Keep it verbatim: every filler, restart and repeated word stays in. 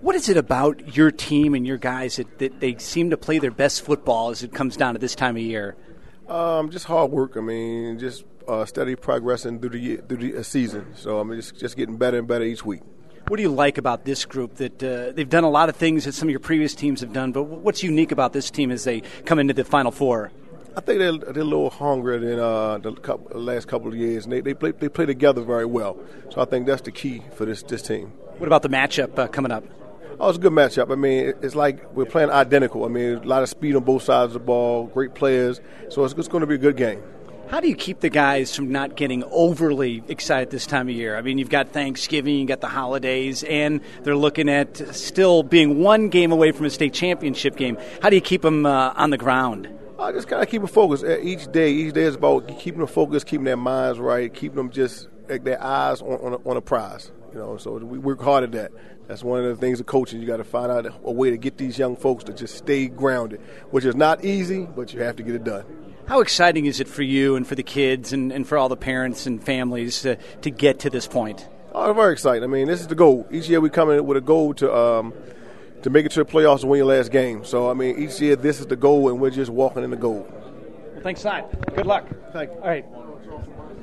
What is it about your team and your guys that, that they seem to play their best football as it comes down to this time of year? Um, just hard work. I mean, just uh, steady progressing through the year, through the uh, season. So I mean, just, just getting better and better each week. What do you like about this group? That uh, they've done a lot of things that some of your previous teams have done, but what's unique about this team as they come into the Final Four? I think they're, they're a little hungrier than uh, the, couple, the last couple of years, and they they play, they play together very well. So I think that's the key for this, this team. What about the matchup uh, coming up? Oh, it's a good matchup. I mean, it's like we're playing identical. I mean, a lot of speed on both sides of the ball, great players. So it's, it's going to be a good game. How do you keep the guys from not getting overly excited this time of year? I mean, you've got Thanksgiving, you've got the holidays, and they're looking at still being one game away from a state championship game. How do you keep them uh, on the ground? I just kind of keep them focused each day. Each day is about keeping them focused, keeping their minds right, keeping them just like their eyes on, on, a, on a prize. You know, so we work hard at that. That's one of the things of coaching. You got to find out a way to get these young folks to just stay grounded, which is not easy, but you have to get it done. How exciting is it for you and for the kids and, and for all the parents and families to, to get to this point? Oh, very exciting. I mean, this is the goal. Each year we come in with a goal to um, to make it to the playoffs and win your last game. So, I mean, each year this is the goal, and we're just walking in the goal. Well, thanks, Si. Good luck. Thank you. All right.